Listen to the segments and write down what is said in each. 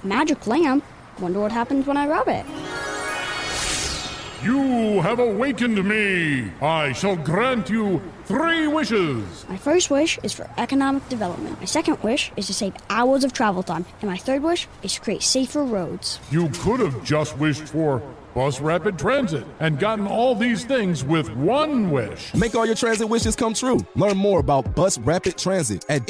Magic lamp? Wonder what happens when I rub it. You have awakened me. I shall grant you 3 wishes. My first wish is for economic development. My second wish is to save hours of travel time. And my third wish is to create safer roads. You could have just wished for bus rapid transit and gotten all these things with 1 wish. Make all your transit wishes come true. Learn more about Bus Rapid Transit at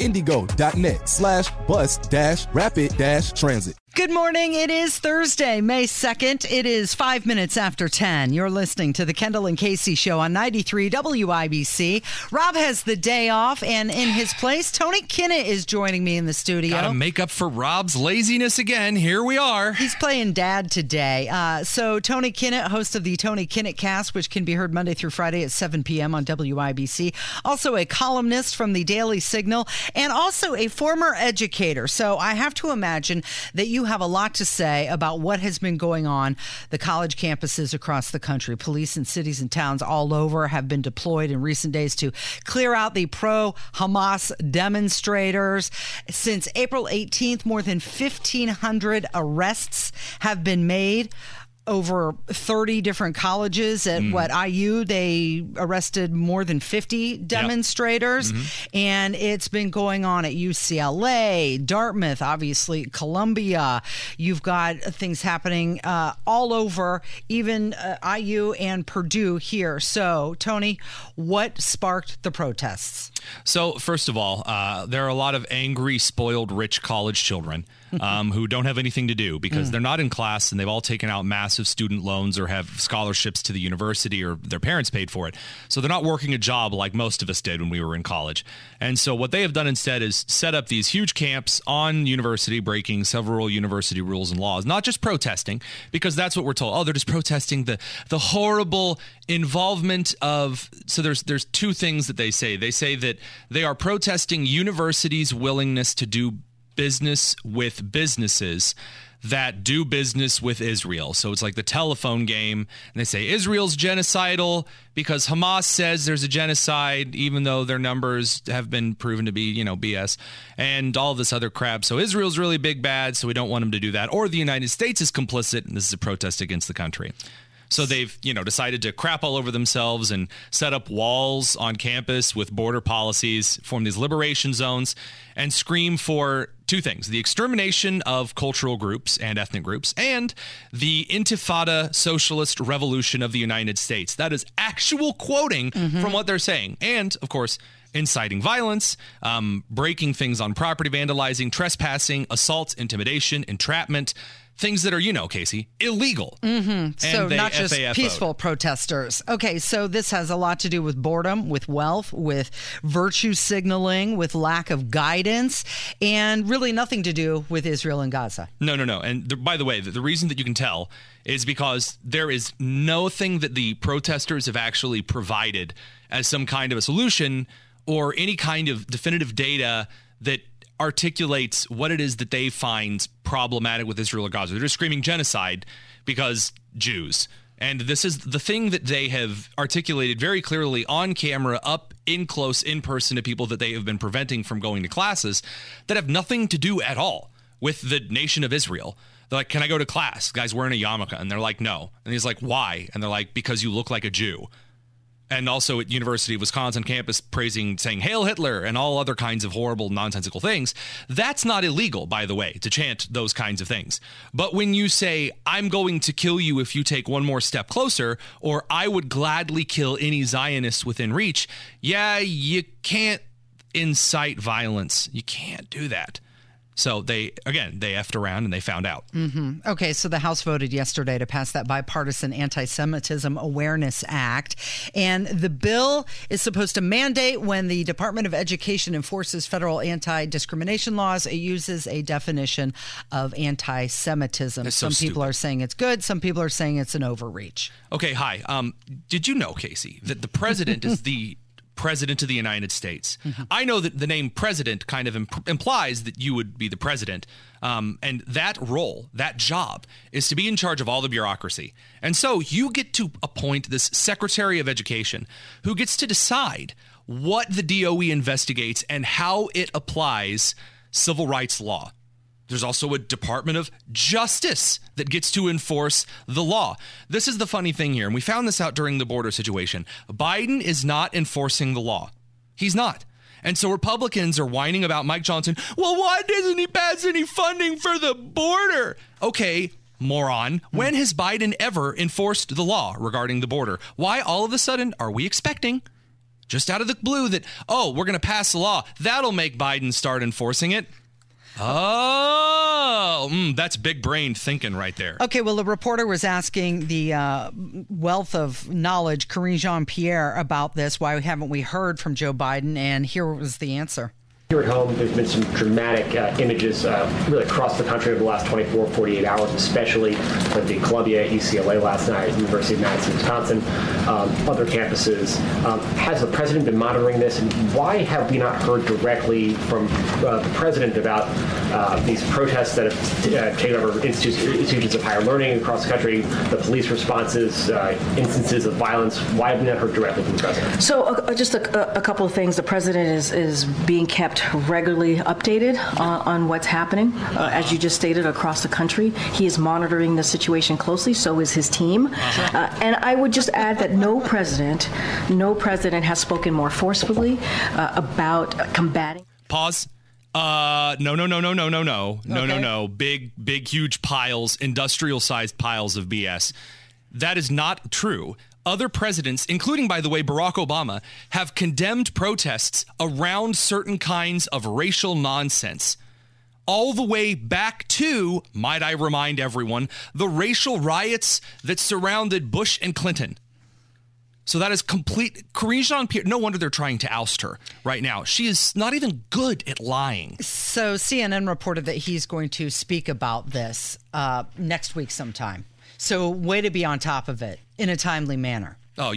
indigo.net/bus-rapid-transit. Good morning. It is Thursday, May 2nd. It is 5 minutes after 10. You're listening to the Kendall and Casey Show on 93 WIBC. Rob has the day off, and in his place, Tony Kinnett is joining me in the studio. Gotta make up for Rob's laziness again. Here we are. He's playing dad today. So Tony Kinnett, host of the Tony Kinnett Cast, which can be heard Monday through Friday at 7 p.m. on WIBC. Also a columnist from the Daily Signal, and also a former educator. So I have to imagine that you have a lot to say about what has been going on the college campuses across the country. Police in cities and towns all over have been deployed in recent days to clear out the pro-Hamas demonstrators. Since April 18th, more than 1,500 arrests have been made. Over 30 different colleges at IU, they arrested more than 50 demonstrators. Yep. And it's been going on at UCLA, Dartmouth, obviously Columbia. You've got things happening all over, even IU and Purdue here. So, Tony, what sparked the protests? So, first of all, there are a lot of angry, spoiled, rich college children who don't have anything to do because they're not in class and they've all taken out massive student loans or have scholarships to the university or their parents paid for it. So they're not working a job like most of us did when we were in college. And so what they have done instead is set up these huge camps on university, breaking several university rules and laws, not just protesting, because that's what we're told. Oh, they're just protesting the horrible involvement of. So there's 2 things that they say. They say that they are protesting universities' willingness to do business with businesses that do business with Israel. So it's like the telephone game. And they say Israel's genocidal because Hamas says there's a genocide, even though their numbers have been proven to be, BS and all this other crap. So Israel's really big bad, so we don't want them to do that. Or the United States is complicit, and this is a protest against the country. So they've, decided to crap all over themselves and set up walls on campus with border policies, form these liberation zones, and scream for 2 things: the extermination of cultural groups and ethnic groups, and the Intifada socialist revolution of the United States. That is actual quoting from what they're saying. And, of course, inciting violence, breaking things on property, vandalizing, trespassing, assault, intimidation, entrapment. Things that are, Casey, illegal. So not just peaceful protesters. Okay, so this has a lot to do with boredom, with wealth, with virtue signaling, with lack of guidance, and really nothing to do with Israel and Gaza. No. And by the way, the reason that you can tell is because there is nothing that the protesters have actually provided as some kind of a solution or any kind of definitive data that articulates what it is that they find problematic with Israel or Gaza. They're just screaming genocide because Jews. And this is the thing that they have articulated very clearly on camera, up in close, in person to people that they have been preventing from going to classes that have nothing to do at all with the nation of Israel. They're like, can I go to class? The guy's wearing a yarmulke. And they're like, no. And he's like, why? And they're like, because you look like a Jew. And also at University of Wisconsin campus saying Hail Hitler and all other kinds of horrible, nonsensical things. That's not illegal, by the way, to chant those kinds of things. But when you say, I'm going to kill you if you take one more step closer, or I would gladly kill any Zionist within reach, you can't incite violence. You can't do that. So they effed around and they found out. Okay, so the House voted yesterday to pass that bipartisan Anti-Semitism Awareness Act. And the bill is supposed to mandate when the Department of Education enforces federal anti-discrimination laws, it uses a definition of anti-Semitism. Some people are saying it's good. Some people are saying it's an overreach. Okay, hi. Did you know, Casey, that the president is the President of the United States? I know that the name president kind of implies that you would be the president. And that role, that job, is to be in charge of all the bureaucracy. And so you get to appoint this Secretary of Education who gets to decide what the DOE investigates and how it applies civil rights law. There's also a Department of Justice that gets to enforce the law. This is the funny thing here, and we found this out during the border situation. Biden is not enforcing the law. He's not. And so Republicans are whining about Mike Johnson. Well, why doesn't he pass any funding for the border? Okay, moron. When has Biden ever enforced the law regarding the border? Why all of a sudden are we expecting, just out of the blue, that, oh, we're going to pass the law. That'll make Biden start enforcing it. Oh, that's big-brained thinking right there. Okay, well, the reporter was asking the wealth of knowledge, Karine Jean-Pierre, about this. Why haven't we heard from Joe Biden? And here was the answer. Here at home, there's been some dramatic images really across the country over the last 24, 48 hours, especially at the Columbia, UCLA last night, University of Madison, Wisconsin, other campuses. Has the president been monitoring this? And why have we not heard directly from the president about these protests that have taken over institutions of higher learning across the country, the police responses, instances of violence? Why have we not heard directly from the president? So just a couple of things. The president is being kept regularly updated on what's happening. As you just stated, across the country, he is monitoring the situation closely. So is his team. And I would just add that no president has spoken more forcefully about combating. Pause. No. Big, huge piles, industrial-sized piles of BS. That is not true. Other presidents, including, by the way, Barack Obama, have condemned protests around certain kinds of racial nonsense. All the way back to, might I remind everyone, the racial riots that surrounded Bush and Clinton. So that is complete. Karine Jean-Pierre, no wonder they're trying to oust her right now. She is not even good at lying. So CNN reported that he's going to speak about this next week sometime. So way to be on top of it in a timely manner. Oh,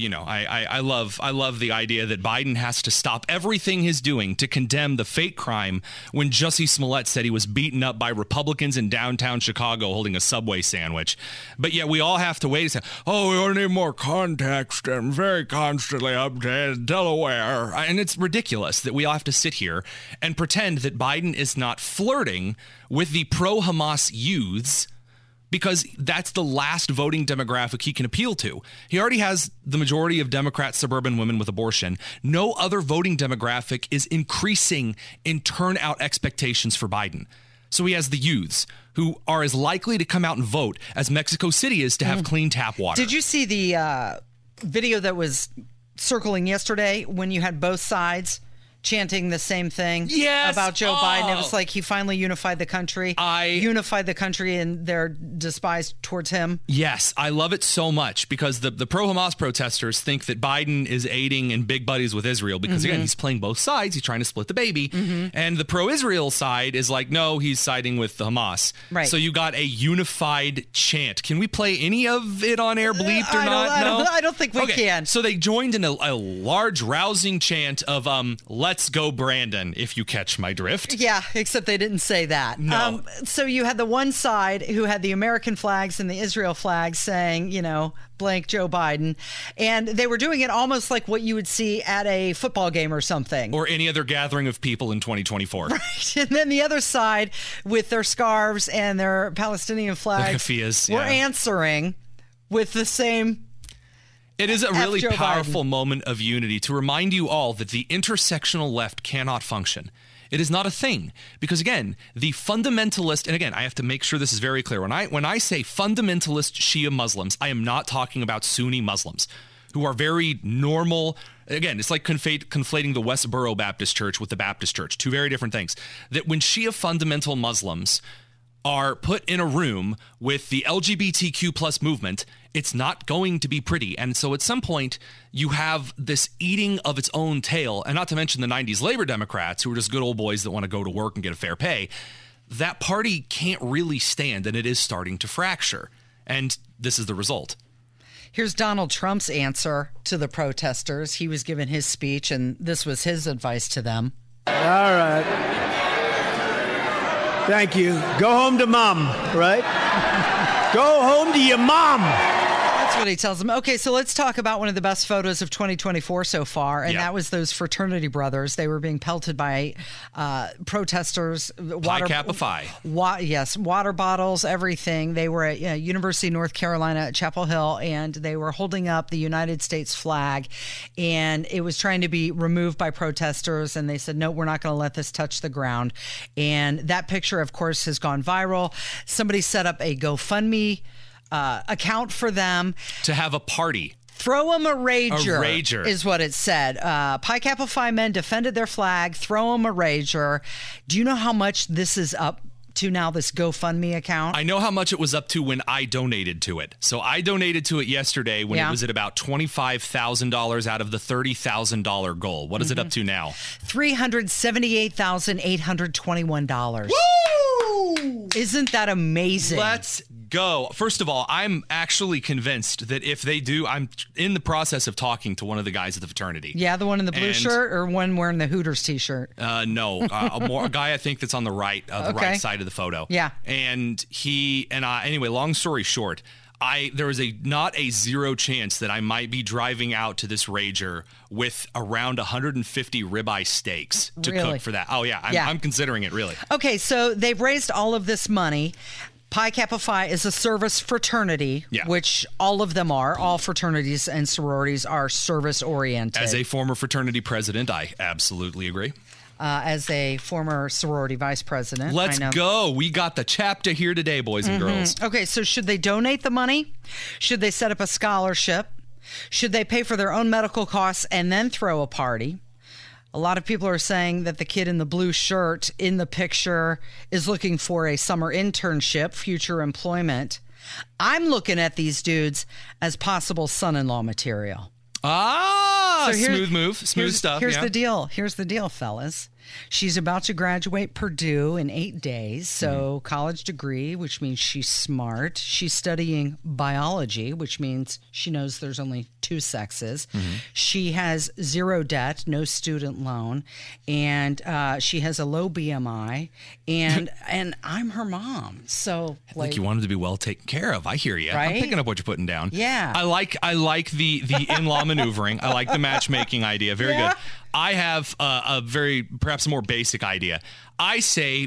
I love the idea that Biden has to stop everything he's doing to condemn the fake crime when Jussie Smollett said he was beaten up by Republicans in downtown Chicago holding a Subway sandwich. But yet we all have to wait and say, oh, we don't need more context. I'm very constantly updated, Delaware. And it's ridiculous that we all have to sit here and pretend that Biden is not flirting with the pro-Hamas youths, because that's the last voting demographic he can appeal to. He already has the majority of Democrat suburban women with abortion. No other voting demographic is increasing in turnout expectations for Biden. So he has the youths who are as likely to come out and vote as Mexico City is to have clean tap water. Did you see the video that was circling yesterday when you had both sides chanting the same thing about Joe Biden? It was like he finally unified the country. Unified the country in their despise towards him. Yes, I love it so much because the pro-Hamas protesters think that Biden is aiding and big buddies with Israel because, again, he's playing both sides. He's trying to split the baby. And the pro-Israel side is like, no, he's siding with the Hamas. Right. So you got a unified chant. Can we play any of it on air, bleeped or not? I don't think we can. So they joined in a large, rousing chant of let's go, Brandon, if you catch my drift. Yeah, except they didn't say that. No. So you had the one side who had the American flags and the Israel flags saying, blank Joe Biden. And they were doing it almost like what you would see at a football game or something. Or any other gathering of people in 2024. Right. And then the other side with their scarves and their Palestinian flags were answering with the same. It is a really powerful moment of unity to remind you all that the intersectional left cannot function. It is not a thing because, again, the fundamentalist, and again, I have to make sure this is very clear. When I say fundamentalist Shia Muslims, I am not talking about Sunni Muslims who are very normal. Again, it's like conflating the Westboro Baptist Church with the Baptist Church, two very different things. That when Shia fundamental Muslims are put in a room with the LGBTQ plus movement, it's not going to be pretty. And so at some point, you have this eating of its own tail, and not to mention the 90s Labor Democrats, who are just good old boys that want to go to work and get a fair pay. That party can't really stand, and it is starting to fracture. And this is the result. Here's Donald Trump's answer to the protesters. He was given his speech, and this was his advice to them. All right. Thank you. Go home to mom, right? Go home to your mom. That's what he tells them. Okay, so let's talk about one of the best photos of 2024 so far, and that was those fraternity brothers. They were being pelted by protesters. Pi Kappa Phi. Water bottles, everything. They were at University of North Carolina at Chapel Hill, and they were holding up the United States flag, and it was trying to be removed by protesters, and they said, no, we're not going to let this touch the ground. And that picture, of course, has gone viral. Somebody set up a GoFundMe account for them to have a party. Throw them a rager. A rager is what it said. Pi Kappa Phi men defended their flag. Throw them a rager. Do you know how much this is up to now, this GoFundMe account? I know how much it was up to when I donated to it. So I donated to it yesterday when it was at about $25,000 out of the $30,000 goal. What is it up to now? $378,821. Woo! Isn't that amazing? Let's go. First of all, I'm actually convinced that if they do, I'm in the process of talking to one of the guys at the fraternity. Yeah, the one in the blue shirt or one wearing the Hooters t-shirt? No, a guy I think that's on the right, right side of the photo. Yeah. And he and I, anyway, long story short, there is not a zero chance that I might be driving out to this rager with around 150 ribeye steaks to cook for that. Oh yeah, I'm considering it, really. Okay, so they've raised all of this money. Pi Kappa Phi is a service fraternity, which all of them are. All fraternities and sororities are service-oriented. As a former fraternity president, I absolutely agree. As a former sorority vice president. Let's go. We got the chapter here today, boys and girls. Okay, so should they donate the money? Should they set up a scholarship? Should they pay for their own medical costs and then throw a party? A lot of people are saying that the kid in the blue shirt in the picture is looking for a summer internship, future employment. I'm looking at these dudes as possible son-in-law material. So smooth move, smooth stuff. Here's the deal. Here's the deal, fellas. She's about to graduate Purdue in 8 days, so college degree, which means she's smart. She's studying biology, which means she knows there's only two sexes. She has zero debt, no student loan, and she has a low BMI, and I'm her mom. So like you wanted to be well taken care of. I hear you. Right? I'm picking up what you're putting down. Yeah. I like the in-law maneuvering. I like the matchmaking idea. Very good. I have a perhaps a more basic idea. I say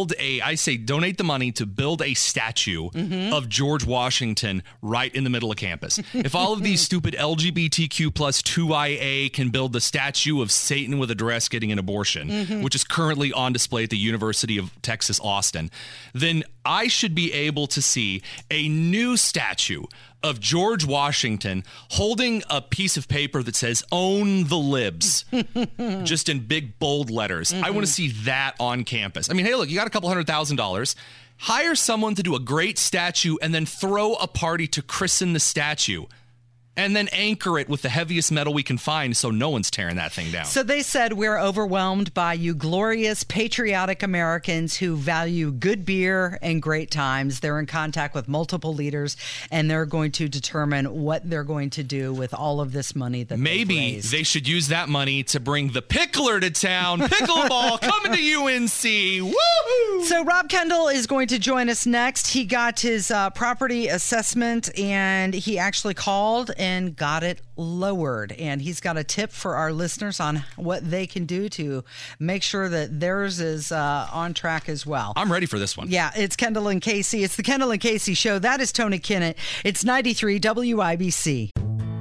donate the money to build a statue of George Washington right in the middle of campus. If all of these stupid LGBTQ plus 2IA can build the statue of Satan with a dress getting an abortion, which is currently on display at the University of Texas, Austin, then I should be able to see a new statue of George Washington holding a piece of paper that says "Own the Libs," just in big bold letters. I want to see that on campus. I mean, hey, look, you got a couple $100,000. Hire someone to do a great statue and then throw a party to christen the statue. And then anchor it with the heaviest metal we can find so no one's tearing that thing down. So they said, we're overwhelmed by you glorious, patriotic Americans who value good beer and great times. They're in contact with multiple leaders, and they're going to determine what they're going to do with all of this money that maybe they've raised. They should use that money to bring the pickler to town. Pickleball coming to UNC. Woohoo! So Rob Kendall is going to join us next. He got his property assessment, and he actually called and got it lowered. And he's got a tip for our listeners on what they can do to make sure that theirs is on track as well. I'm ready for this one. Yeah, it's Kendall and Casey. It's the Kendall and Casey Show. That is Tony Kinnett. It's 93 WIBC.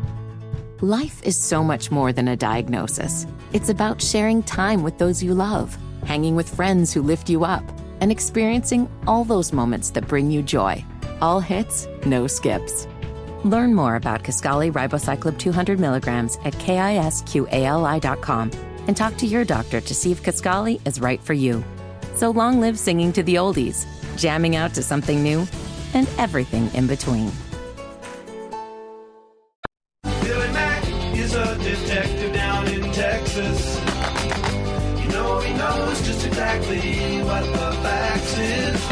Life is so much more than a diagnosis. It's about sharing time with those you love, hanging with friends who lift you up, and experiencing all those moments that bring you joy. All hits, no skips. Learn more about Kisqali Ribociclib 200 milligrams at KISQALI.com and talk to your doctor to see if Kisqali is right for you. So long live singing to the oldies, jamming out to something new, and everything in between. Billy Mack is a detective down in Texas. You know he knows just exactly what the facts is.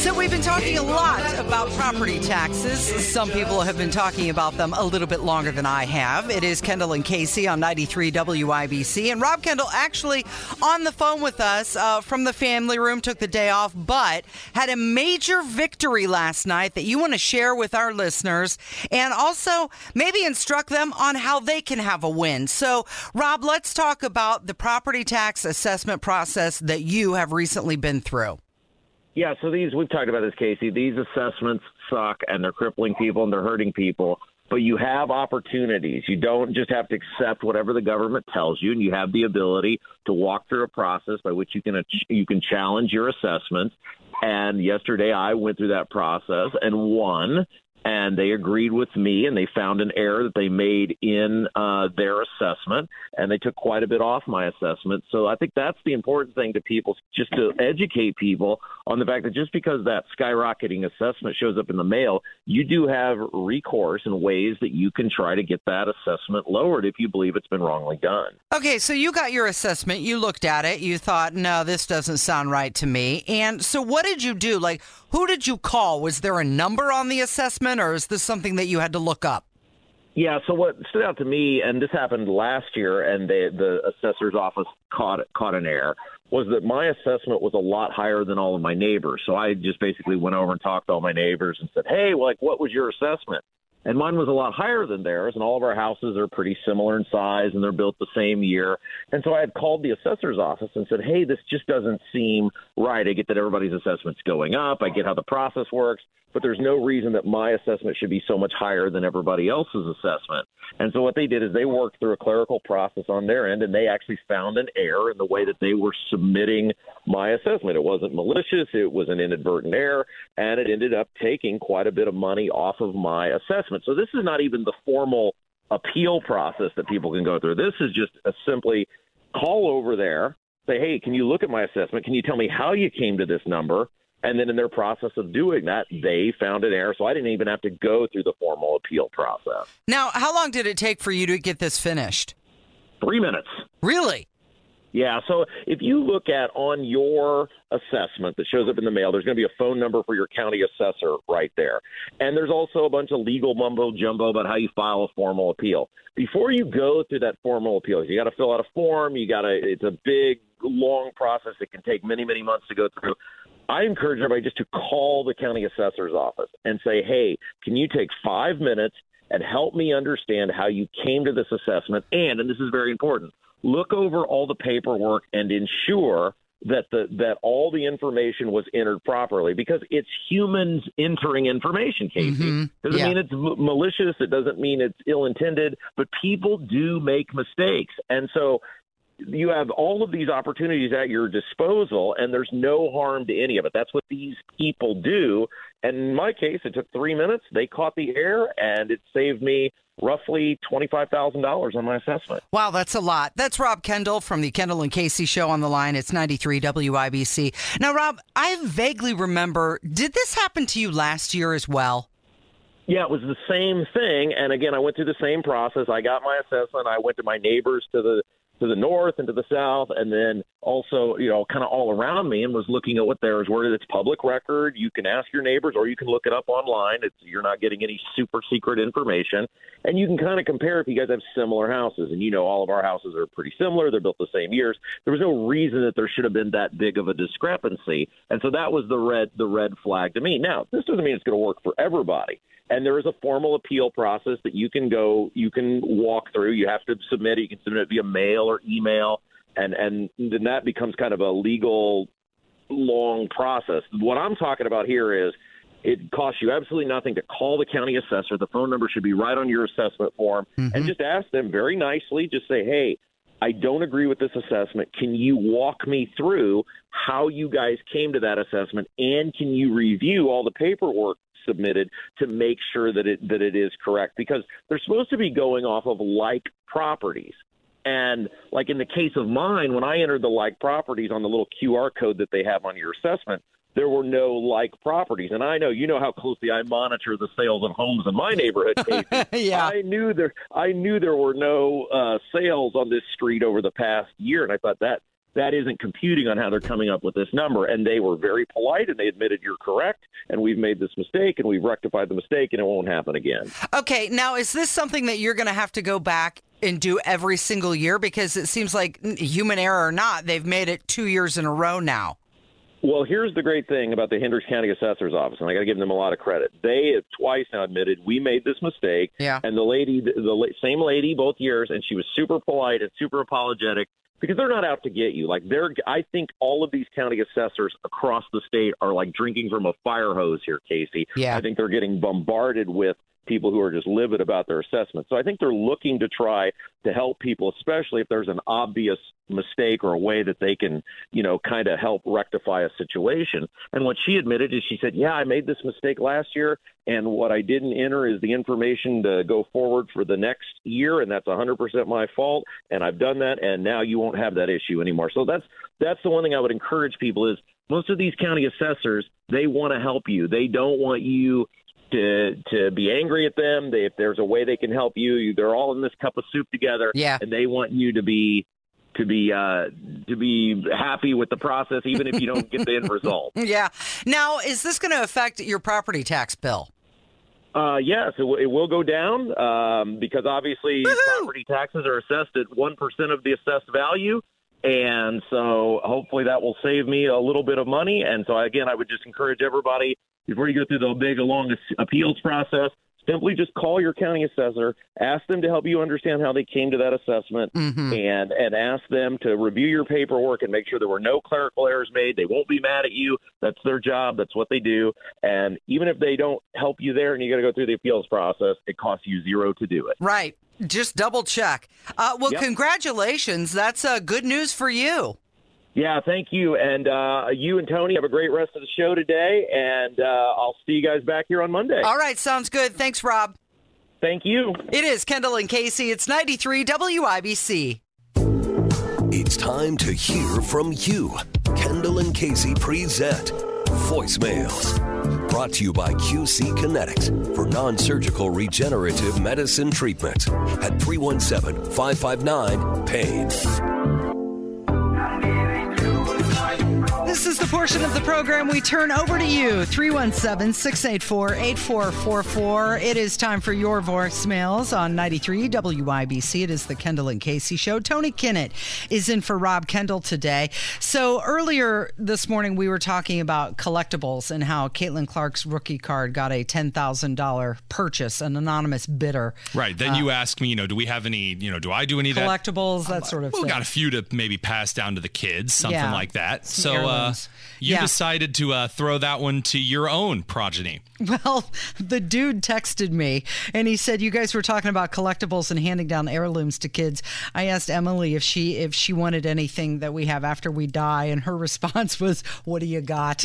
So we've been talking a lot about property taxes. Some people have been talking about them a little bit longer than I have. It is Kendall and Casey on 93 WIBC. And Rob Kendall actually on the phone with us from the family room, took the day off, but had a major victory last night that you want to share with our listeners and also maybe instruct them on how they can have a win. So, Rob, let's talk about the property tax assessment process that you have recently been through. Yeah, so we've talked about this, Casey. These assessments suck, and they're crippling people, and they're hurting people. But you have opportunities. You don't just have to accept whatever the government tells you, and you have the ability to walk through a process by which you can challenge your assessments. And yesterday I went through that process and won. And they agreed with me, and they found an error that they made in their assessment, and they took quite a bit off my assessment. So I think that's the important thing to people, just to educate people on the fact that just because that skyrocketing assessment shows up in the mail, you do have recourse and ways that you can try to get that assessment lowered if you believe it's been wrongly done. Okay, so you got your assessment, you looked at it, you thought, no, this doesn't sound right to me. And so what did you do? Like, who did you call? Was there a number on the assessment, or is this something that you had to look up? Yeah, so what stood out to me, and this happened last year, and the assessor's office caught an error, was that my assessment was a lot higher than all of my neighbors. So I just basically went over and talked to all my neighbors and said, hey, what was your assessment? And mine was a lot higher than theirs, and all of our houses are pretty similar in size, and they're built the same year. And so I had called the assessor's office and said, hey, this just doesn't seem right. I get that everybody's assessment's going up. I get how the process works, but there's no reason that my assessment should be so much higher than everybody else's assessment. And so what they did is they worked through a clerical process on their end, and they actually found an error in the way that they were submitting my assessment. It wasn't malicious. It was an inadvertent error, and it ended up taking quite a bit of money off of my assessment. So this is not even the formal appeal process that people can go through. This is just a simply call over there, say, hey, can you look at my assessment? Can you tell me how you came to this number? And then in their process of doing that, they found an error. So I didn't even have to go through the formal appeal process. Now, how long did it take for you to get this finished? 3 minutes. Really? Yeah, so if you look at on your assessment that shows up in the mail, there's going to be a phone number for your county assessor right there. And there's also a bunch of legal mumbo-jumbo about how you file a formal appeal. Before you go through that formal appeal, you got to fill out a form. It's a big, long process that can take many, many months to go through. I encourage everybody just to call the county assessor's office and say, hey, can you take 5 minutes and help me understand how you came to this assessment? And this is very important, look over all the paperwork and ensure that all the information was entered properly, because it's humans entering information, Casey. Mm-hmm. Doesn't mean it's malicious. It doesn't mean it's ill-intended, but people do make mistakes. And so you have all of these opportunities at your disposal, and there's no harm to any of it. That's what these people do. And in my case, it took 3 minutes. They caught the error, and it saved me roughly $25,000 on my assessment. Wow, that's a lot. That's Rob Kendall from the Kendall and Casey Show on the line. It's 93 WIBC. Now, Rob, I vaguely remember, did this happen to you last year as well? Yeah, it was the same thing. And again, I went through the same process. I got my assessment. I went to my neighbors to the north and to the south, and then also, kind of all around me, and was looking at what theirs were. It's public record. You can ask your neighbors, or you can look it up online. You're not getting any super secret information, and you can kind of compare if you guys have similar houses. And all of our houses are pretty similar. They're built the same years. There was no reason that there should have been that big of a discrepancy, and so that was the red flag to me. Now, this doesn't mean it's going to work for everybody. And there is a formal appeal process that you can walk through. You have to submit it. You can submit it via mail or email, and then that becomes kind of a legal long process. What I'm talking about here is it costs you absolutely nothing to call the county assessor. The phone number should be right on your assessment form, and just ask them very nicely, just say, hey, I don't agree with this assessment. Can you walk me through how you guys came to that assessment, and can you review all the paperwork submitted to make sure that it is correct? Because they're supposed to be going off of like properties. And like in the case of mine, when I entered the like properties on the little QR code that they have on your assessment, there were no like properties. And I know, how closely I monitor the sales of homes in my neighborhood. Yeah. I knew there were no sales on this street over the past year. And I thought that isn't computing on how they're coming up with this number. And they were very polite, and they admitted, you're correct, and we've made this mistake, and we've rectified the mistake, and it won't happen again. Okay, now is this something that you're going to have to go back and do every single year? Because it seems like, human error or not, they've made it 2 years in a row now. Well, here's the great thing about the Hendricks County Assessor's Office, and I got to give them a lot of credit. They have twice now admitted we made this mistake. Yeah. And the same lady both years, and she was super polite and super apologetic because they're not out to get you. I think all of these county assessors across the state are like drinking from a fire hose here, Casey. Yeah. I think they're getting bombarded with people who are just livid about their assessment. So I think they're looking to try to help people, especially if there's an obvious mistake or a way that they can, kind of help rectify a situation. And what she admitted is she said, yeah, I made this mistake last year, and what I didn't enter is the information to go forward for the next year, and that's 100% my fault, and I've done that, and now you won't have that issue anymore. So that's the one thing I would encourage people is most of these county assessors, they want to help you. They don't want you to be angry at them. If there's a way they can help you, they're all in this cup of soup together. Yeah. And they want you to be happy with the process, even if you don't get the end result. Yeah. Now, is this going to affect your property tax bill? Yes, it will go down because obviously property taxes are assessed at 1% of the assessed value. And so hopefully that will save me a little bit of money. And so, again, I would just encourage everybody, before you go through the big, long appeals process, simply just call your county assessor, ask them to help you understand how they came to that assessment, and ask them to review your paperwork and make sure there were no clerical errors made. They won't be mad at you. That's their job. That's what they do. And even if they don't help you there and you got to go through the appeals process, it costs you $0 to do it. Right. Just double check. Well, Congratulations. That's good news for you. Yeah, thank you. And you and Tony have a great rest of the show today, and I'll see you guys back here on Monday. All right, sounds good. Thanks, Rob. Thank you. It is Kendall and Casey. It's 93 WIBC. It's time to hear from you. Kendall and Casey present Voicemails. Brought to you by QC Kinetics for non-surgical regenerative medicine treatment at 317-559-PAIN. This is the portion of the program we turn over to you. 317-684-8444. It is time for your voicemails on 93 WIBC. It is the Kendall and Casey Show. Tony Kinnett is in for Rob Kendall today. So earlier this morning, we were talking about collectibles and how Caitlin Clark's rookie card got a $10,000 purchase, an anonymous bidder. Right. Then you ask me, do we have any, do I do any of that? Collectibles, that sort of thing. We got a few to maybe pass down to the kids, something like that. So you decided to throw that one to your own progeny. Well, the dude texted me and he said, you guys were talking about collectibles and handing down heirlooms to kids. I asked Emily if she wanted anything that we have after we die, and her response was, what do you got?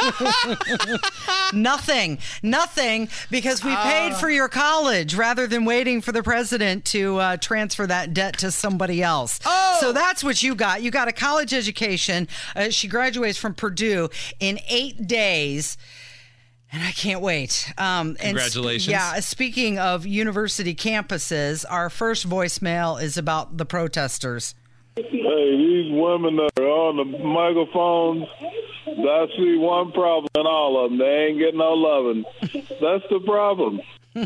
Nothing, because we paid for your college rather than waiting for the president to transfer that debt to somebody else. So that's what you got. You got a college education. She graduates from Purdue in 8 days. And I can't wait. Congratulations. Speaking of university campuses, our first voicemail is about the protesters. Hey, these women that are on the microphones, I see one problem in all of them. They ain't getting no loving. That's the problem.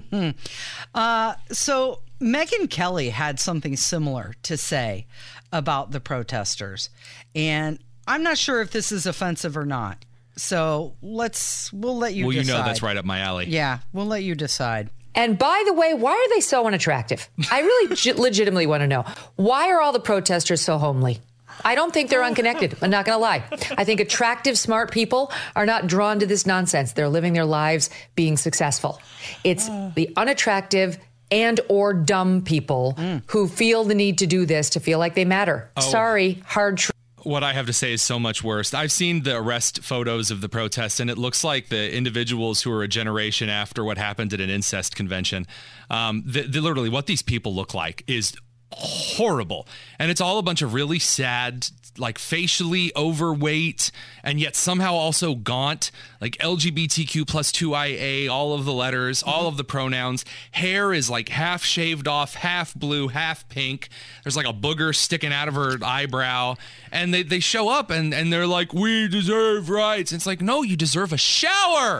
So Megyn Kelly had something similar to say about the protesters. And I'm not sure if this is offensive or not. So we'll let you decide. Well, that's right up my alley. Yeah, we'll let you decide. And by the way, why are they so unattractive? I really legitimately want to know. Why are all the protesters so homely? I don't think they're unconnected. I'm not going to lie. I think attractive, smart people are not drawn to this nonsense. They're living their lives being successful. It's the unattractive and or dumb people who feel the need to do this to feel like they matter. Sorry, hard truth. What I have to say is so much worse. I've seen the arrest photos of the protests, and it looks like the individuals who are a generation after what happened at an incest convention. Literally, what these people look like is horrible. And it's all a bunch of really sad, like facially overweight and yet somehow also gaunt, like LGBTQ plus 2IA, all of the letters, all of the pronouns. Hair is like half shaved off, half blue, half pink. There's like a booger sticking out of her eyebrow. And they show up and they're like, we deserve rights. And it's like, no, you deserve a shower.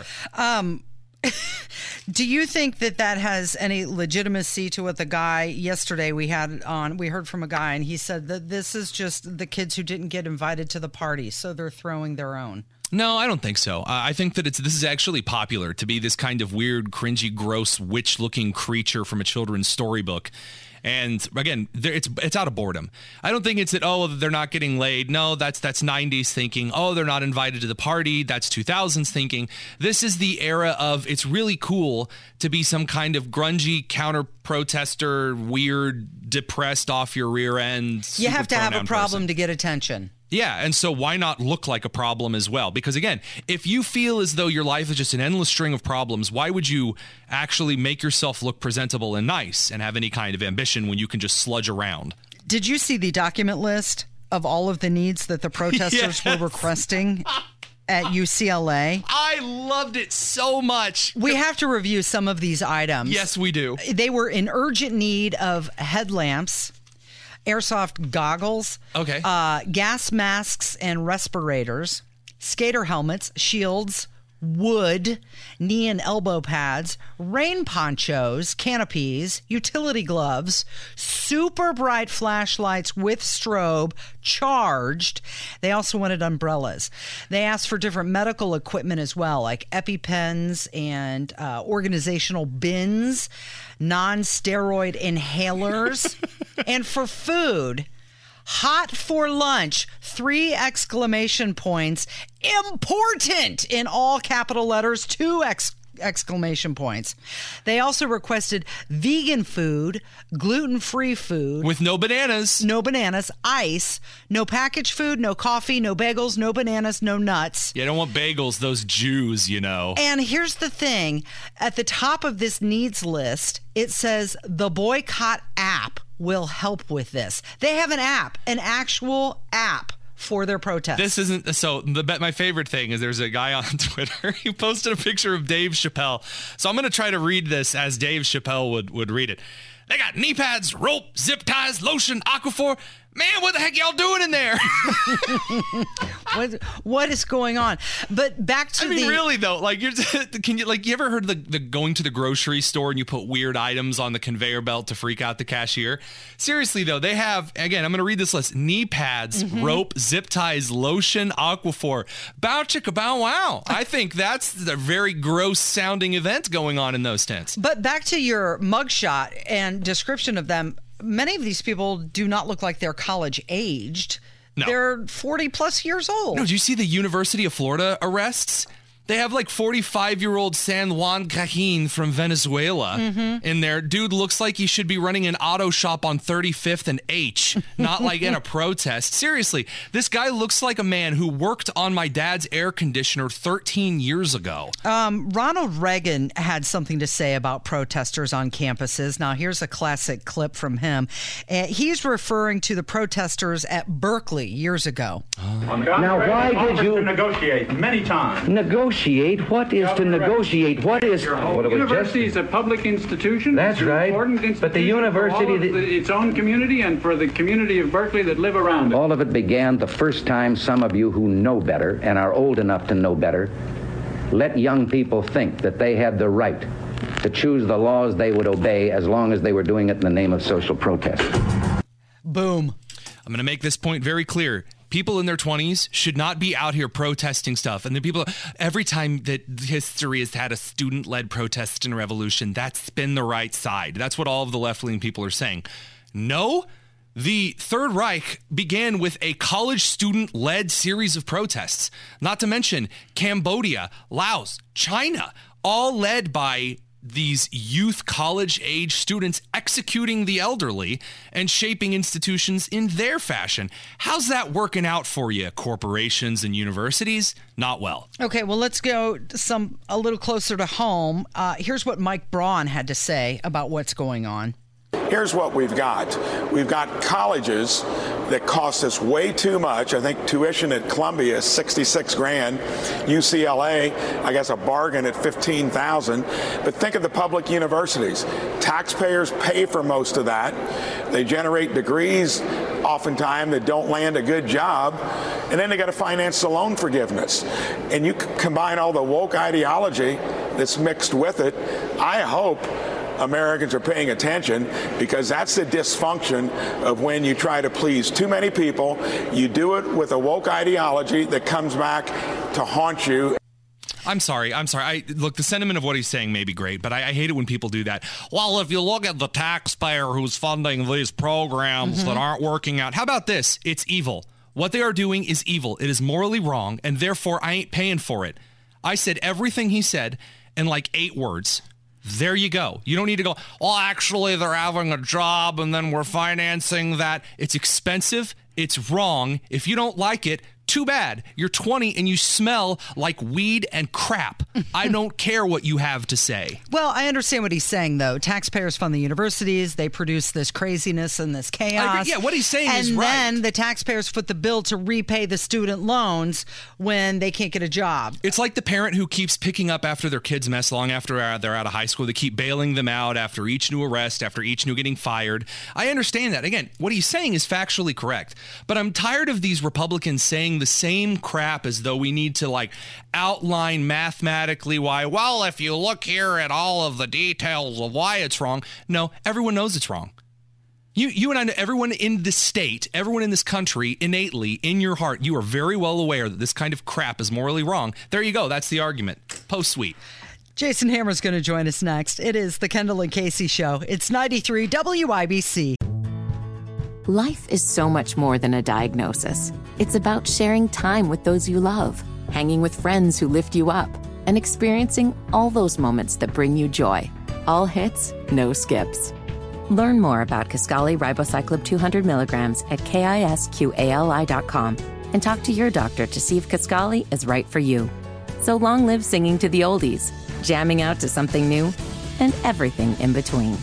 Do you think that has any legitimacy to what the guy yesterday we heard from a guy, and he said that this is just the kids who didn't get invited to the party, so they're throwing their own? No, I don't think so. I think that this is actually popular to be this kind of weird, cringy, gross, witch-looking creature from a children's storybook. And again, it's out of boredom. I don't think it's that, oh, they're not getting laid. No, that's 90s thinking. Oh, they're not invited to the party. That's 2000s thinking. This is the era of it's really cool to be some kind of grungy counter-protester, weird, depressed off your rear end. You have to have a problem person to get attention. Yeah, and so why not look like a problem as well? Because again, if you feel as though your life is just an endless string of problems, why would you actually make yourself look presentable and nice and have any kind of ambition when you can just sludge around? Did you see the document list of all of the needs that the protesters were requesting at UCLA? I loved it so much. We have to review some of these items. Yes, we do. They were in urgent need of headlamps, airsoft goggles, gas masks and respirators, skater helmets, shields, wood, knee and elbow pads, rain ponchos, canopies, utility gloves, super bright flashlights with strobe, charged. They also wanted umbrellas. They asked for different medical equipment as well, like EpiPens and organizational bins, non-steroid inhalers, and for food, hot for lunch, 3 exclamation points, important in all capital letters, 2 exclamation points. They also requested vegan food, gluten-free food. With no bananas. No bananas, ice, no packaged food, no coffee, no bagels, no bananas, no nuts. You don't want bagels, those Jews, you know. And here's the thing. At the top of this needs list, it says the boycott app will help with this. They have an app, an actual app for their protest. This isn't so. My favorite thing is there's a guy on Twitter. He posted a picture of Dave Chappelle. So I'm going to try to read this as Dave Chappelle would read it. They got knee pads, rope, zip ties, lotion, Aquaphor. Man, what the heck y'all doing in there? What is going on? But back to really though, like you ever heard the going to the grocery store and you put weird items on the conveyor belt to freak out the cashier? Seriously though, they have, again, I'm going to read this list: knee pads, rope, zip ties, lotion, Aquaphor. Bow chicka bow wow. I think that's a very gross sounding event going on in those tents. But back to your mugshot and description of them. Many of these people do not look like they're college aged. No. They're 40 plus years old. No, did you see the University of Florida arrests? They have like 45-year-old San Juan Cajín from Venezuela in there. Dude looks like he should be running an auto shop on 35th and H, not like in a protest. Seriously, this guy looks like a man who worked on my dad's air conditioner 13 years ago. Ronald Reagan had something to say about protesters on campuses. Now, here's a classic clip from him. He's referring to the protesters at Berkeley years ago. Now, why did you negotiate many times? Negotiate? What is to negotiate? What is... University is a public institution. That's right. But the university... For its own community and for the community of Berkeley that live around it. All of it began the first time some of you who know better and are old enough to know better let young people think that they had the right to choose the laws they would obey as long as they were doing it in the name of social protest. Boom. I'm going to make this point very clear. People in their 20s should not be out here protesting stuff. And the people, every time that history has had a student-led protest and revolution, that's been the right side. That's what all of the left-leaning people are saying. No, the Third Reich began with a college student-led series of protests, not to mention Cambodia, Laos, China, all led by these youth college-age students executing the elderly and shaping institutions in their fashion. How's that working out for you, corporations and universities? Not well. Okay, well, let's go a little closer to home. Here's what Mike Braun had to say about what's going on. Here's what we've got. We've got colleges that cost us way too much. I think tuition at Columbia is $66 grand. UCLA, I guess a bargain at $15,000. But think of the public universities. Taxpayers pay for most of that. They generate degrees oftentimes that don't land a good job. And then they got to finance the loan forgiveness. And you combine all the woke ideology that's mixed with it. I hope Americans are paying attention, because that's the dysfunction of when you try to please too many people. You do it with a woke ideology that comes back to haunt you. I'm sorry. Look, the sentiment of what he's saying may be great, but I hate it when people do that. Well, if you look at the taxpayer who's funding these programs that aren't working out, how about this? It's evil. What they are doing is evil. It is morally wrong, and therefore I ain't paying for it. I said everything he said in like 8 words. There you go. You don't need to go, well, actually, they're having a job and then we're financing that. It's expensive. It's wrong. If you don't like it, too bad. You're 20 and you smell like weed and crap. I don't care what you have to say. Well, I understand what he's saying, though. Taxpayers fund the universities. They produce this craziness and this chaos. Yeah, what he's saying is right. And then the taxpayers foot the bill to repay the student loans when they can't get a job. It's like the parent who keeps picking up after their kids mess long after they're out of high school. They keep bailing them out after each new arrest, after each new getting fired. I understand that. Again, what he's saying is factually correct. But I'm tired of these Republicans saying the same crap as though we need to like outline mathematically why, well, if you look here at all of the details of why it's wrong. No, everyone knows it's wrong. You and I know, everyone in this state, everyone in this country, innately, in your heart, you are very well aware that this kind of crap is morally wrong. There you go. That's the argument. Post-suite. Jason Hammer's going to join us next. It is the Kendall and Casey Show. It's 93 WIBC. Life is so much more than a diagnosis. It's about sharing time with those you love, hanging with friends who lift you up, and experiencing all those moments that bring you joy. All hits, no skips. Learn more about Kisqali Ribociclib 200 milligrams at KISQALI.com and talk to your doctor to see if Kisqali is right for you. So long live singing to the oldies, jamming out to something new, and everything in between.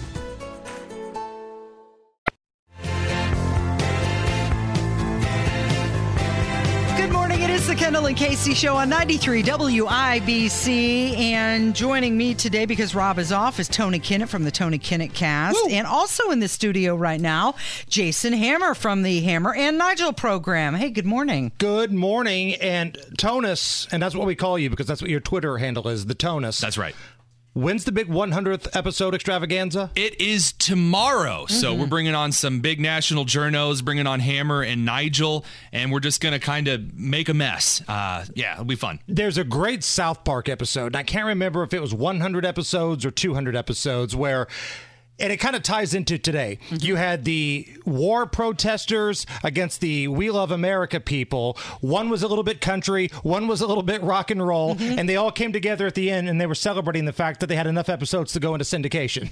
It's the Kendall and Casey Show on 93 WIBC. And joining me today, because Rob is off, is Tony Kinnett from the Tony Kinnett Cast. Woo! And also in the studio right now, Jason Hammer from the Hammer and Nigel program. Hey, good morning. Good morning. And Tonus, and that's what we call you because that's what your Twitter handle is, the Tonus. That's right. When's the big 100th episode extravaganza? It is tomorrow. So we're bringing on some big national journos, bringing on Hammer and Nigel, and we're just going to kind of make a mess. Yeah, it'll be fun. There's a great South Park episode, and I can't remember if it was 100 episodes or 200 episodes where... And it kind of ties into today. You had the war protesters against the We Love America people. One was a little bit country, one was a little bit rock and roll, and they all came together at the end, and they were celebrating the fact that they had enough episodes to go into syndication.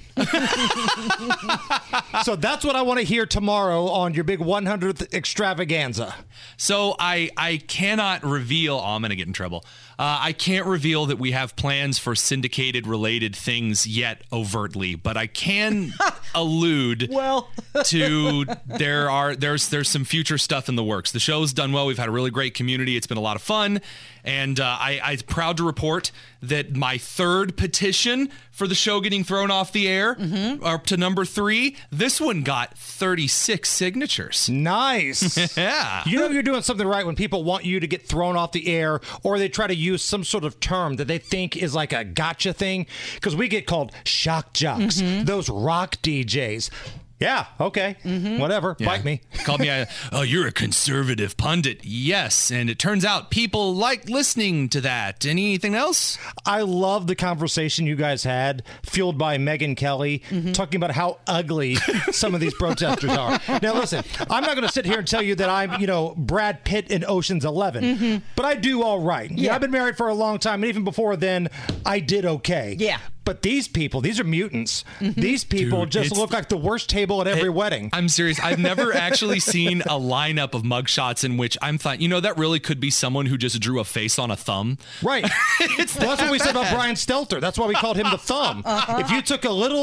So that's what I want to hear tomorrow on your big 100th extravaganza. So I cannot reveal... Oh, I'm going to get in trouble. I can't reveal that we have plans for syndicated related things yet overtly, but I can allude to there's some future stuff in the works. The show's done well. We've had a really great community. It's been a lot of fun. And I'm proud to report that my third petition for the show getting thrown off the air, up to number 3, this one got 36 signatures. Nice. Yeah. You know you're doing something right when people want you to get thrown off the air, or they try to use some sort of term that they think is like a gotcha thing, because we get called shock jocks, those rock DJs. Yeah, okay, whatever, bite me. Called me, you're a conservative pundit. Yes, and it turns out people like listening to that. Anything else? I love the conversation you guys had, fueled by Megyn Kelly, talking about how ugly some of these protesters are. Now, listen, I'm not going to sit here and tell you that I'm, Brad Pitt in Ocean's 11, but I do all right. Yeah, I've been married for a long time, and even before then, I did okay. Yeah. But these people, these are mutants. These people just look like the worst table at every wedding. I'm serious. I've never actually seen a lineup of mugshots in which I'm thought, that really could be someone who just drew a face on a thumb. Right. That's what we said about Brian Stelter. That's why we called him the thumb. If you took a little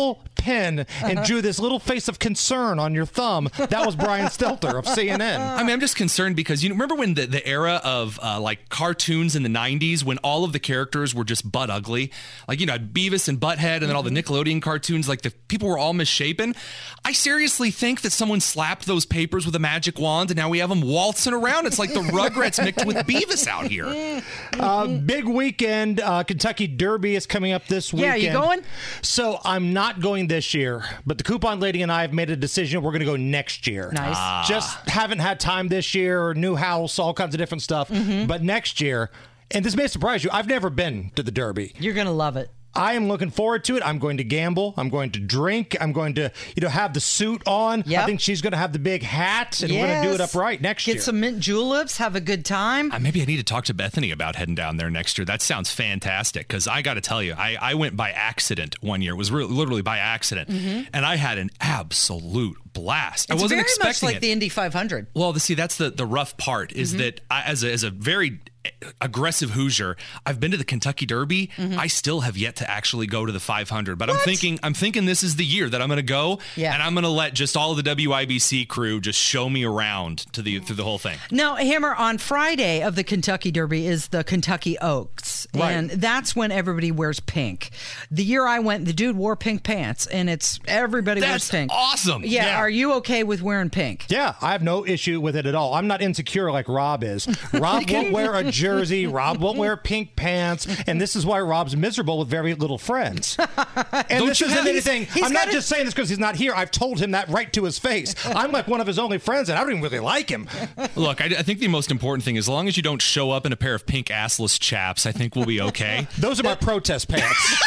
pen and drew this little face of concern on your thumb. That was Brian Stelter of CNN. I mean, I'm just concerned because you remember when the era of like cartoons in the 90s when all of the characters were just butt ugly? Like, Beavis and Butthead and then all the Nickelodeon cartoons, like the people were all misshapen. I seriously think that someone slapped those papers with a magic wand and now we have them waltzing around. It's like the Rugrats mixed with Beavis out here. Big weekend. Kentucky Derby is coming up this weekend. Yeah, you going? So I'm not going this year, but the coupon lady and I have made a decision. We're going to go next year. Nice. Just haven't had time this year, new house, all kinds of different stuff. But next year, and this may surprise you, I've never been to the Derby. You're going to love it. I am looking forward to it. I'm going to gamble. I'm going to drink. I'm going to, have the suit on. Yep. I think she's going to have the big hat, and we're going to do it upright next year. Get some mint juleps. Have a good time. Maybe I need to talk to Bethany about heading down there next year. That sounds fantastic, because I got to tell you, I went by accident one year. It was literally by accident, and I had an absolute blast. It's I wasn't very expecting much like it. the Indy 500. Well, see, that's the rough part is that I, as a very aggressive Hoosier, I've been to the Kentucky Derby. I still have yet to actually go to the 500, but I'm thinking this is the year that I'm going to go, and I'm going to let just all of the WIBC crew just show me around through the whole thing. Now, Hammer, on Friday of the Kentucky Derby is the Kentucky Oaks, and that's when everybody wears pink. The year I went, the dude wore pink pants, and everybody wears pink. Awesome. Yeah. Are you okay with wearing pink? Yeah, I have no issue with it at all. I'm not insecure like Rob is. Rob won't wear a jersey. Rob won't wear pink pants. And this is why Rob's miserable with very little friends. And this isn't anything. I'm not just saying this because he's not here. I've told him that right to his face. I'm like one of his only friends, and I don't even really like him. Look, I think the most important thing, as long as you don't show up in a pair of pink assless chaps, I think we'll be okay. Those are my protest pants.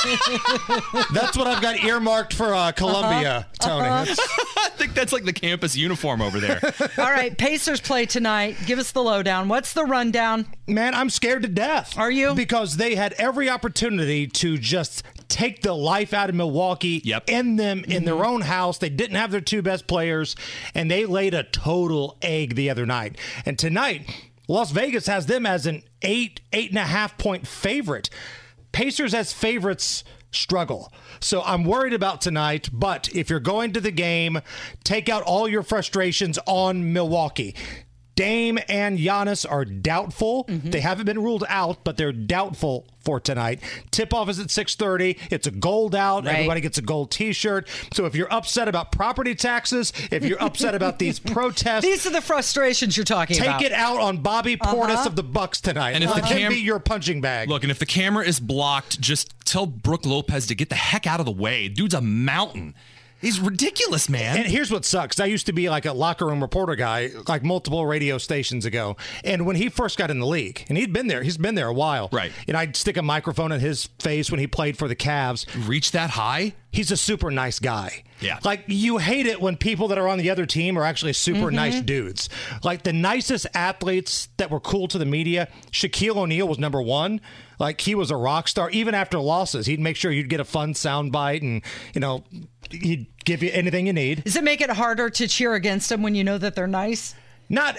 That's what I've got earmarked for Columbia, Tony. I think that's like the campus uniform over there. All right, Pacers play tonight. Give us the lowdown. What's the rundown? Man, I'm scared to death. Are you? Because they had every opportunity to just take the life out of Milwaukee, end them in their own house. They didn't have their two best players, and they laid a total egg the other night. And tonight, Las Vegas has them as an 8.5 point favorite. Pacers as favorites struggle. So I'm worried about tonight, but if you're going to the game, take out all your frustrations on Milwaukee. Dame and Giannis are doubtful. They haven't been ruled out, but they're doubtful for tonight. Tip-off is at 6:30. It's a gold out. Right. Everybody gets a gold T-shirt. So if you're upset about property taxes, if you're upset about these protests, these are the frustrations you're talking about. Take it out on Bobby Portis of the Bucks tonight. And if the can be your punching bag. Look, and if the camera is blocked, just tell Brooke Lopez to get the heck out of the way. Dude's a mountain. He's ridiculous, man. And here's what sucks. I used to be like a locker room reporter guy, like multiple radio stations ago. And when he first got in the league, and he's been there a while. Right. And I'd stick a microphone in his face when he played for the Cavs. Reach that high? He's a super nice guy. Yeah. Like, you hate it when people that are on the other team are actually super nice dudes. Like, the nicest athletes that were cool to the media, Shaquille O'Neal was number one. Like, he was a rock star. Even after losses, he'd make sure you'd get a fun soundbite and, he'd give you anything you need. Does it make it harder to cheer against them when you know that they're nice? Not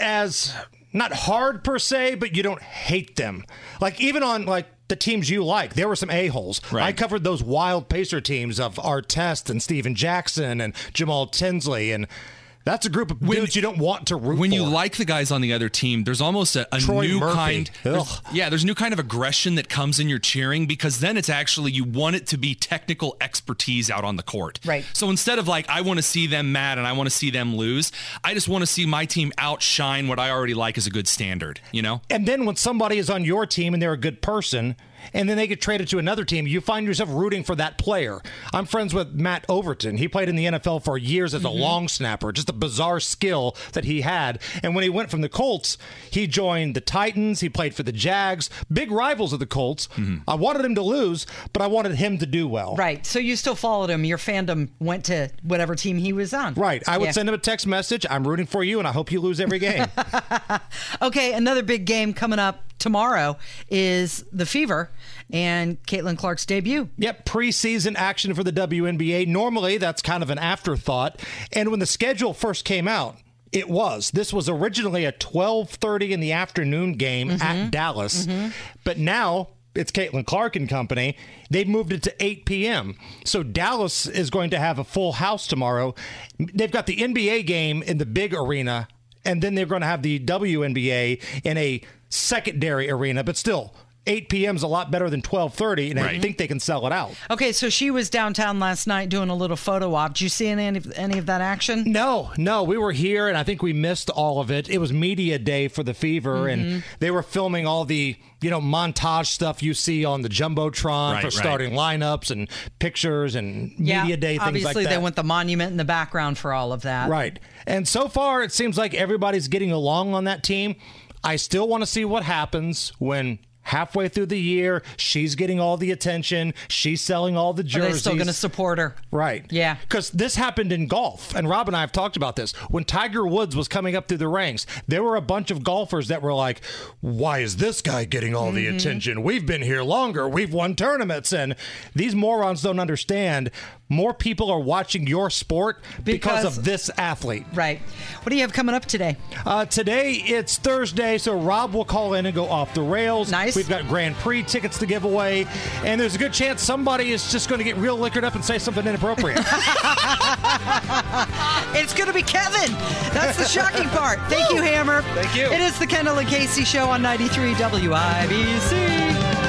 hard per se, but you don't hate them. Like, even on, the teams you like, there were some a-holes. Right. I covered those wild Pacer teams of Artest and Steven Jackson and Jamal Tinsley, and that's a group of dudes you don't want to root for. When you like the guys on the other team, there's almost a new Murphy. kind. There's a new kind of aggression that comes in your cheering, because then it's actually, you want it to be technical expertise out on the court. Right. So instead of I want to see them mad and I want to see them lose, I just want to see my team outshine what I already like as a good standard, And then when somebody is on your team and they're a good person, and then they get traded to another team, you find yourself rooting for that player. I'm friends with Matt Overton. He played in the NFL for years as a long snapper, just a bizarre skill that he had. And when he went from the Colts, he joined the Titans. He played for the Jags, big rivals of the Colts. I wanted him to lose, but I wanted him to do well. Right. So you still followed him. Your fandom went to whatever team he was on. Right. I would send him a text message. I'm rooting for you, and I hope you lose every game. Okay, another big game coming up tomorrow is the Fever and Caitlin Clark's debut. Yep, preseason action for the WNBA. Normally, that's kind of an afterthought. And when the schedule first came out, it was. This was originally a 12:30 in the afternoon game at Dallas. But now it's Caitlin Clark and company. They've moved it to 8 p.m. So Dallas is going to have a full house tomorrow. They've got the NBA game in the big arena, and then they're going to have the WNBA in a secondary arena, but still 8 p.m. is a lot better than 12:30, and I think they can sell it out. Okay, so she was downtown last night doing a little photo op. Did you see any of that action? No. We were here, and I think we missed all of it. It was media day for the Fever, and they were filming all the montage stuff you see on the Jumbotron for starting lineups and pictures and media day, things like that. Obviously, they want the monument in the background for all of that. Right. And so far, it seems like everybody's getting along on that team. I still want to see what happens when halfway through the year, she's getting all the attention. She's selling all the jerseys. Are they still going to support her? Right. Yeah. Because this happened in golf, and Rob and I have talked about this. When Tiger Woods was coming up through the ranks, there were a bunch of golfers that were like, why is this guy getting all the attention? We've been here longer. We've won tournaments. And these morons don't understand. More people are watching your sport because of this athlete. Right. What do you have coming up today? Today, it's Thursday, so Rob will call in and go off the rails. Nice. We've got Grand Prix tickets to give away, and there's a good chance somebody is just going to get real liquored up and say something inappropriate. It's going to be Kevin. That's the shocking part. Thank you, Hammer. Thank you. It is the Kendall and Casey Show on 93 WIBC.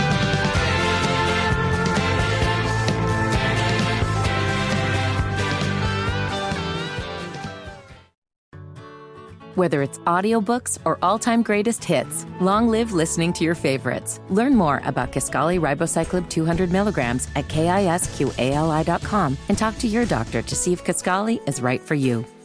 Whether it's audiobooks or all-time greatest hits, long live listening to your favorites. Learn more about Kisqali Ribociclib 200 milligrams at KISQALI.com and talk to your doctor to see if Kisqali is right for you.